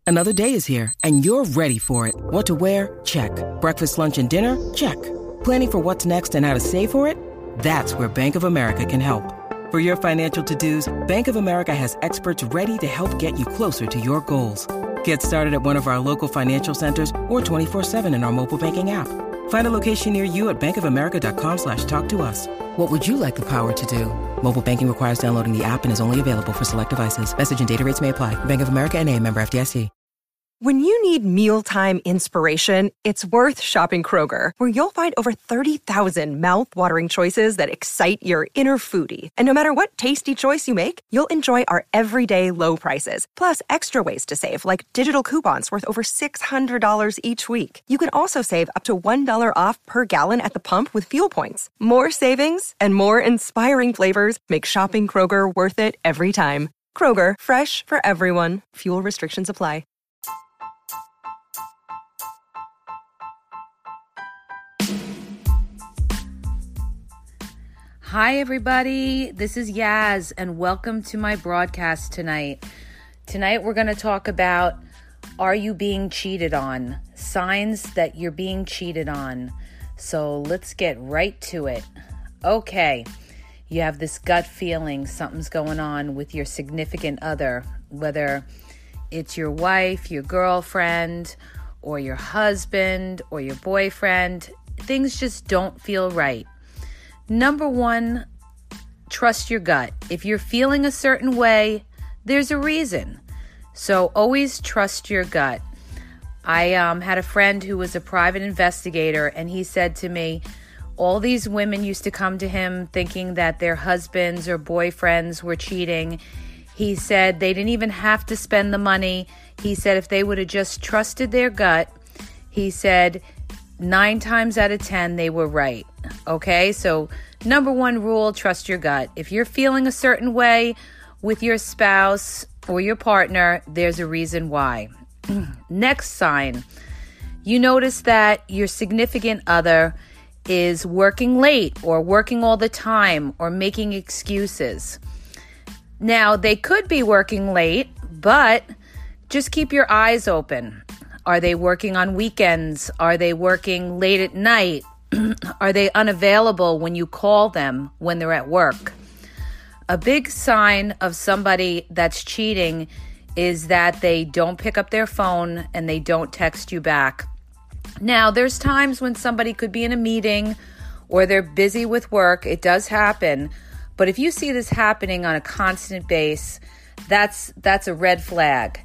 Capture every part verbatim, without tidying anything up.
Another day is here, and you're ready for it. What to wear? Check. Breakfast, lunch, and dinner? Check. Planning for what's next and how to save for it? That's where Bank of America can help. For your financial to-dos, Bank of America has experts ready to help get you closer to your goals. Get started at one of our local financial centers or twenty-four seven in our mobile banking app. Find a location near you at bankofamerica.com slash talk to us. What would you like the power to do? Mobile banking requires downloading the app and is only available for select devices. Message and data rates may apply. Bank of America N A, member F D I C. When you need mealtime inspiration, it's worth shopping Kroger, where you'll find over thirty thousand mouth-watering choices that excite your inner foodie. And no matter what tasty choice you make, you'll enjoy our everyday low prices, plus extra ways to save, like digital coupons worth over six hundred dollars each week. You can also save up to one dollar off per gallon at the pump with fuel points. More savings and more inspiring flavors make shopping Kroger worth it every time. Kroger, fresh for everyone. Fuel restrictions apply. Hi, everybody. This is Yaz, and welcome to my broadcast tonight. Tonight, we're going to talk about, are you being cheated on? Signs that you're being cheated on. So let's get right to it. Okay, you have this gut feeling something's going on with your significant other, whether it's your wife, your girlfriend, or your husband, or your boyfriend. Things just don't feel right. Number one, trust your gut. If you're feeling a certain way, there's a reason. So always trust your gut. I um, had a friend who was a private investigator, and he said to me, all these women used to come to him thinking that their husbands or boyfriends were cheating. He said they didn't even have to spend the money. He said if they would have just trusted their gut, he said nine times out of ten, they were right. Okay, so number one rule, trust your gut. If you're feeling a certain way with your spouse or your partner, there's a reason why. Next sign, you notice that your significant other is working late or working all the time or making excuses. Now, they could be working late, but just keep your eyes open. Are they working on weekends? Are they working late at night? Are they unavailable when you call them when they're at work? A big sign of somebody that's cheating is that they don't pick up their phone and they don't text you back. Now, there's times when somebody could be in a meeting or they're busy with work. It does happen. But if you see this happening on a constant base, that's that's a red flag.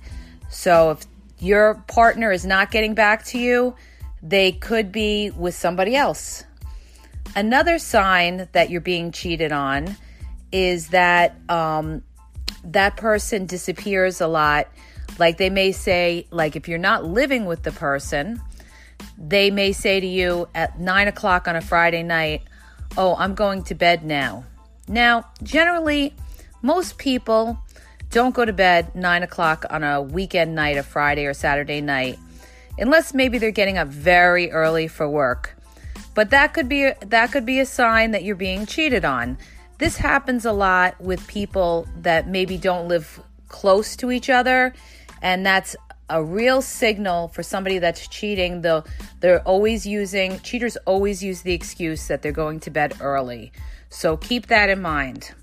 So if your partner is not getting back to you, they could be with somebody else. Another sign that you're being cheated on is that um, that person disappears a lot. Like they may say, like if you're not living with the person, they may say to you at nine o'clock on a Friday night, oh, I'm going to bed now. Now, generally, most people don't go to bed nine o'clock on a weekend night, a Friday or Saturday night, unless maybe they're getting up very early for work. But that could be that could be a sign that you're being cheated on. This happens a lot with people that maybe don't live close to each other, and that's a real signal for somebody that's cheating. They'll, they're always using, cheaters always use the excuse that they're going to bed early. So keep that in mind.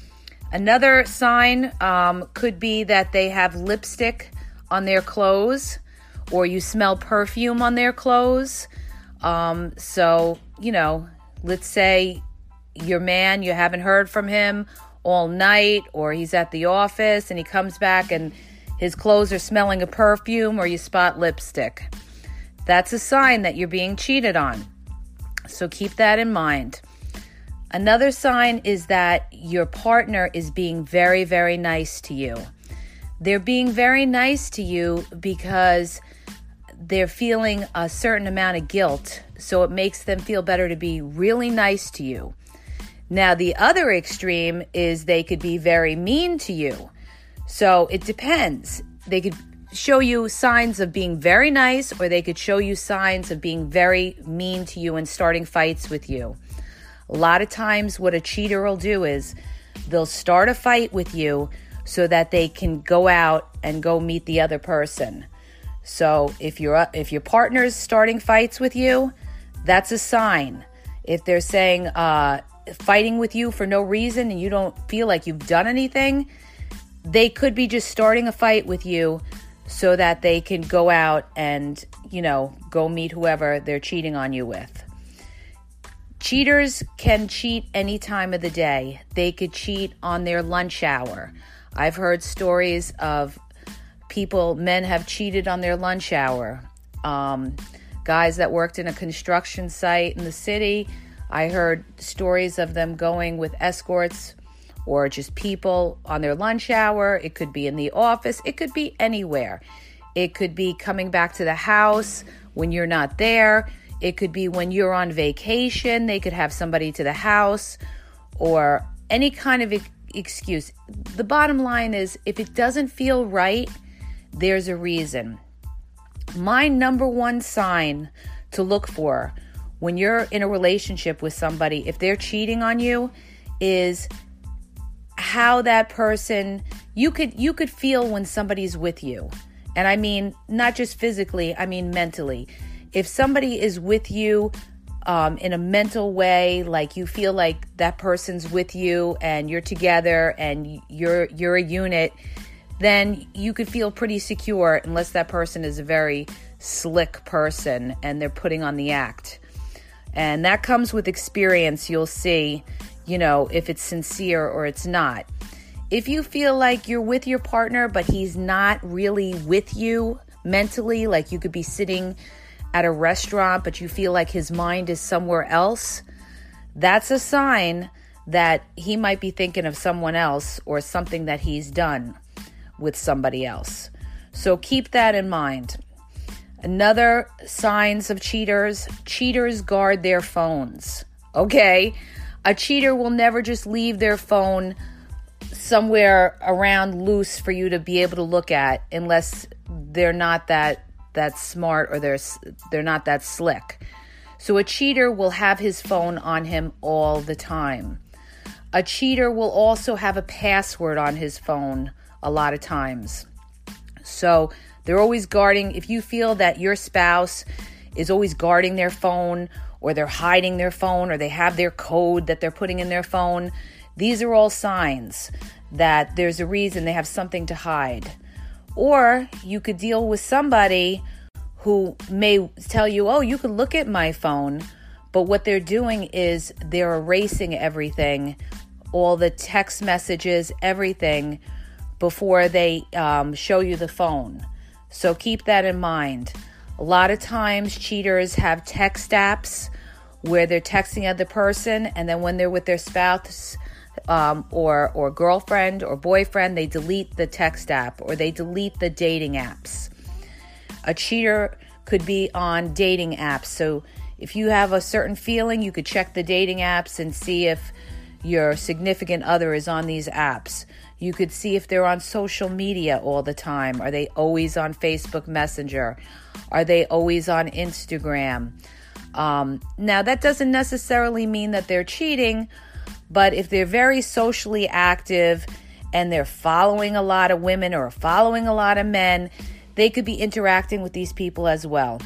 Another sign um, could be that they have lipstick on their clothes, or you smell perfume on their clothes. Um, so, you know, let's say your man, you haven't heard from him all night, or he's at the office and he comes back and his clothes are smelling of perfume, or you spot lipstick. That's a sign that you're being cheated on. So keep that in mind. Another sign is that your partner is being very, very nice to you. They're being very nice to you because they're feeling a certain amount of guilt, so it makes them feel better to be really nice to you. Now, the other extreme is they could be very mean to you. So it depends. They could show you signs of being very nice, or they could show you signs of being very mean to you and starting fights with you. A lot of times what a cheater will do is they'll start a fight with you so that they can go out and go meet the other person. So if you're if your partner's starting fights with you, that's a sign. If they're saying uh, fighting with you for no reason and you don't feel like you've done anything, they could be just starting a fight with you so that they can go out and, you know, go meet whoever they're cheating on you with. Cheaters can cheat any time of the day. They could cheat on their lunch hour. I've heard stories of people, men have cheated on their lunch hour. Um, guys that worked in a construction site in the city, I heard stories of them going with escorts or just people on their lunch hour. It could be in the office. It could be anywhere. It could be coming back to the house when you're not there. It could be when you're on vacation. They could have somebody to the house or any kind of excuse. The bottom line is, if it doesn't feel right, there's a reason. My number one sign to look for when you're in a relationship with somebody, if they're cheating on you, is how that person, you could you could feel when somebody's with you. And I mean, not just physically, I mean mentally. If somebody is with you um, in a mental way, like you feel like that person's with you and you're together and you're you're a unit, then you could feel pretty secure, unless that person is a very slick person and they're putting on the act. And that comes with experience. You'll see, you know, if it's sincere or it's not. If you feel like you're with your partner, but he's not really with you mentally, like you could be sitting at a restaurant, but you feel like his mind is somewhere else, that's a sign that he might be thinking of someone else or something that he's done with somebody else. So keep that in mind. Another signs of cheaters, cheaters guard their phones. Okay? A cheater will never just leave their phone somewhere around loose for you to be able to look at, unless they're not that that smart or they're they're not that slick. So a cheater will have his phone on him all the time. A cheater will also have a password on his phone a lot of times. So they're always guarding. If you feel that your spouse is always guarding their phone, or they're hiding their phone, or they have their code that they're putting in their phone, these are all signs that there's a reason, they have something to hide. Or you could deal with somebody who may tell you, oh, you can look at my phone, but what they're doing is they're erasing everything, all the text messages, everything, before they um, show you the phone. So keep that in mind. A lot of times cheaters have text apps where they're texting the other person, and then when they're with their spouse um, or or girlfriend or boyfriend, they delete the text app or they delete the dating apps. A cheater could be on dating apps. So if you have a certain feeling, you could check the dating apps and see if your significant other is on these apps. You could see if they're on social media all the time. Are they always on Facebook Messenger? Are they always on Instagram? Um, now, that doesn't necessarily mean that they're cheating, but if they're very socially active and they're following a lot of women or following a lot of men, they could be interacting with these people as well.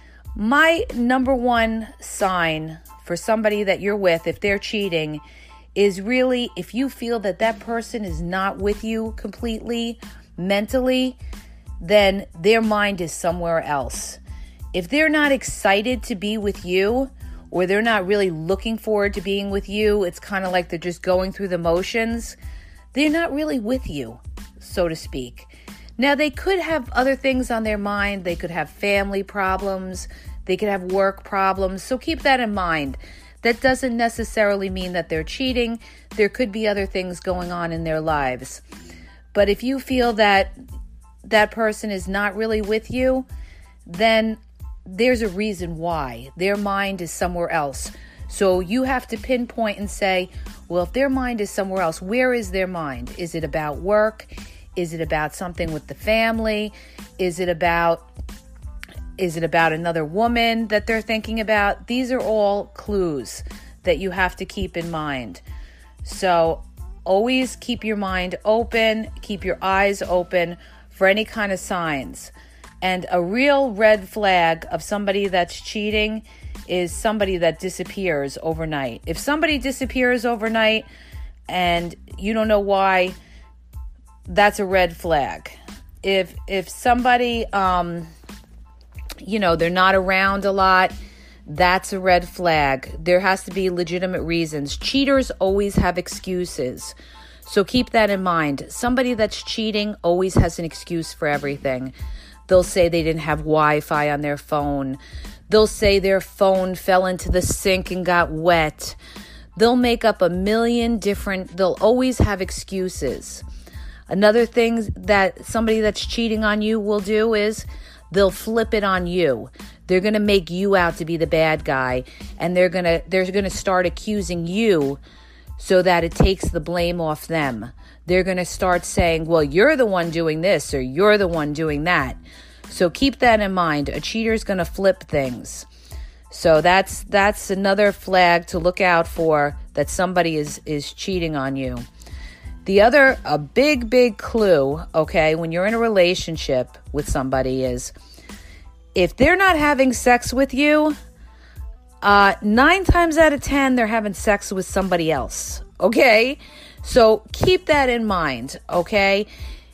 My number one sign for somebody that you're with, if they're cheating, is really if you feel that that person is not with you completely mentally, then their mind is somewhere else. If they're not excited to be with you, or they're not really looking forward to being with you, it's kind of like they're just going through the motions, they're not really with you, so to speak. Now, they could have other things on their mind. They could have family problems. They could have work problems. So keep that in mind. That doesn't necessarily mean that they're cheating. There could be other things going on in their lives. But if you feel that that person is not really with you, then there's a reason why. Their mind is somewhere else. So you have to pinpoint and say, well, if their mind is somewhere else, where is their mind? Is it about work? Is it about something with the family? Is it about Is it about another woman that they're thinking about? These are all clues that you have to keep in mind. So always keep your mind open, keep your eyes open for any kind of signs. And a real red flag of somebody that's cheating is somebody that disappears overnight. If somebody disappears overnight and you don't know why, that's a red flag. If if somebody, um, you know, they're not around a lot, that's a red flag. There has to be legitimate reasons. Cheaters always have excuses. So keep that in mind. Somebody that's cheating always has an excuse for everything. They'll say they didn't have Wi-Fi on their phone. They'll say their phone fell into the sink and got wet. They'll make up a million different, they'll always have excuses. Another thing that somebody that's cheating on you will do is they'll flip it on you. They're going to make you out to be the bad guy, and they're going to they're going to start accusing you so that it takes the blame off them. They're going to start saying, well, you're the one doing this or you're the one doing that. So keep that in mind. A cheater's going to flip things. So that's that's another flag to look out for, that somebody is is cheating on you. The other, a big, big clue, okay, when you're in a relationship with somebody is, if they're not having sex with you, uh, nine times out of ten, they're having sex with somebody else, okay? So keep that in mind, okay?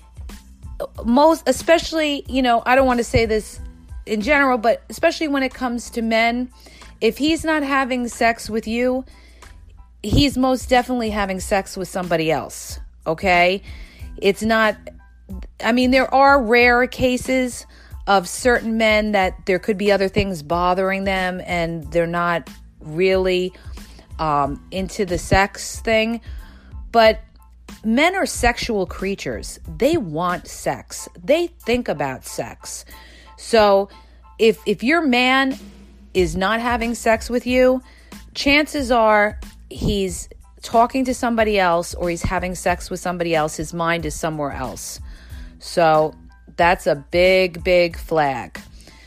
Most, especially, you know, I don't want to say this in general, but especially when it comes to men, if he's not having sex with you, he's most definitely having sex with somebody else, okay? It's not, I mean, there are rare cases of certain men that there could be other things bothering them and they're not really um, into the sex thing. But men are sexual creatures. They want sex. They think about sex. So if if your man is not having sex with you, chances are he's talking to somebody else or he's having sex with somebody else. His mind is somewhere else. So that's a big, big flag.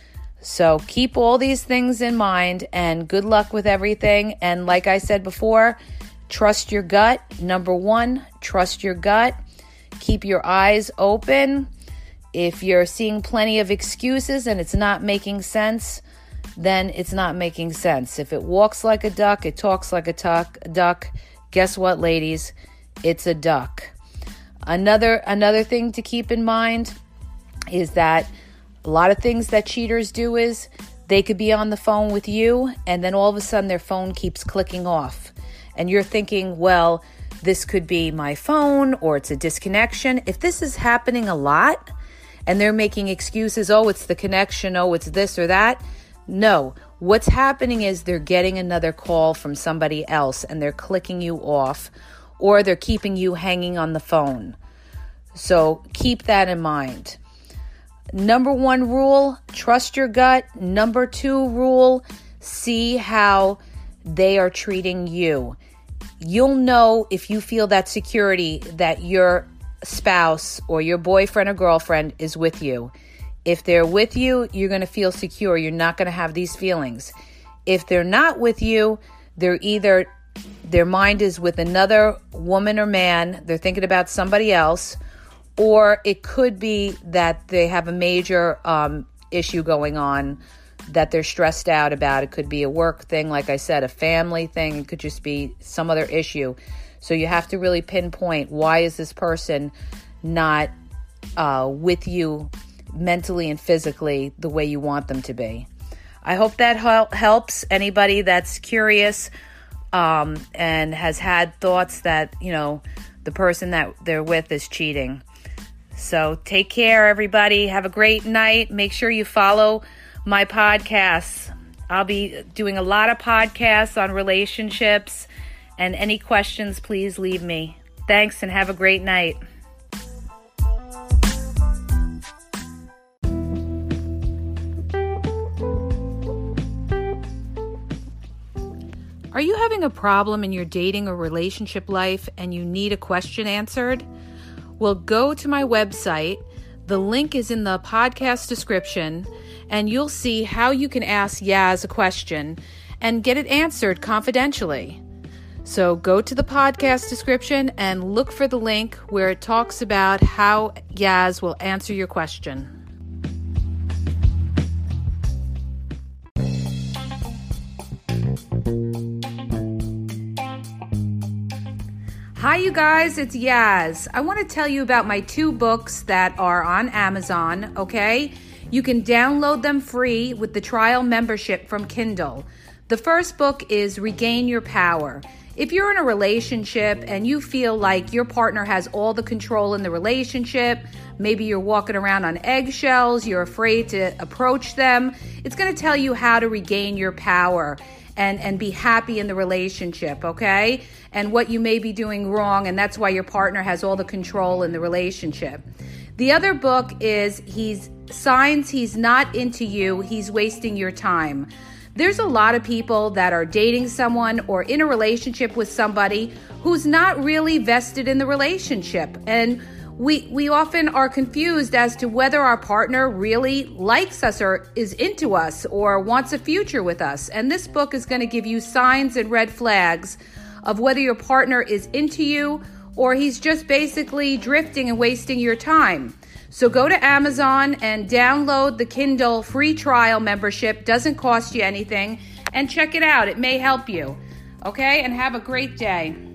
So keep all these things in mind and good luck with everything. And like I said before, trust your gut. Number one, trust your gut. Keep your eyes open. If you're seeing plenty of excuses and it's not making sense, then it's not making sense. If it walks like a duck, it talks like a tuck, duck. Guess what, ladies? It's a duck. Another another thing to keep in mind is that a lot of things that cheaters do is they could be on the phone with you and then all of a sudden their phone keeps clicking off. And you're thinking, well, this could be my phone or it's a disconnection. If this is happening a lot and they're making excuses, oh, it's the connection, oh, it's this or that. No, what's happening is they're getting another call from somebody else and they're clicking you off or they're keeping you hanging on the phone. So keep that in mind. Number one rule, trust your gut. Number two rule, see how they are treating you. You'll know if you feel that security that your spouse or your boyfriend or girlfriend is with you. If they're with you, you're going to feel secure. You're not going to have these feelings. If they're not with you, they're either, their mind is with another woman or man, they're thinking about somebody else, or it could be that they have a major um, issue going on that they're stressed out about. It could be a work thing, like I said, a family thing. It could just be some other issue. So you have to really pinpoint, why is this person not uh, with you mentally and physically the way you want them to be. I hope that hel- helps anybody that's curious um, and has had thoughts that, you know, the person that they're with is cheating. So take care, everybody. Have a great night. Make sure you follow my podcasts. I'll be doing a lot of podcasts on relationships, and any questions, please leave me. Thanks and have a great night. Are you having a problem in your dating or relationship life and you need a question answered? Well, go to my website. The link is in the podcast description, and you'll see how you can ask Yaz a question and get it answered confidentially. So go to the podcast description and look for the link where it talks about how Yaz will answer your question. Hi, you guys, it's Yaz. I want to tell you about my two books that are on Amazon, okay? You can download them free with the trial membership from Kindle. The first book is Regain Your Power. If you're in a relationship and you feel like your partner has all the control in the relationship, maybe you're walking around on eggshells, you're afraid to approach them, it's going to tell you how to regain your power and, and be happy in the relationship, okay? And what you may be doing wrong, and that's why your partner has all the control in the relationship. The other book is he's Signs He's Not Into You, He's Wasting Your Time. There's a lot of people that are dating someone or in a relationship with somebody who's not really vested in the relationship. And we we often are confused as to whether our partner really likes us or is into us or wants a future with us. And this book is going to give you signs and red flags of whether your partner is into you or he's just basically drifting and wasting your time. So go to Amazon and download the Kindle free trial membership. Doesn't cost you anything. And check it out. It may help you. Okay? And have a great day.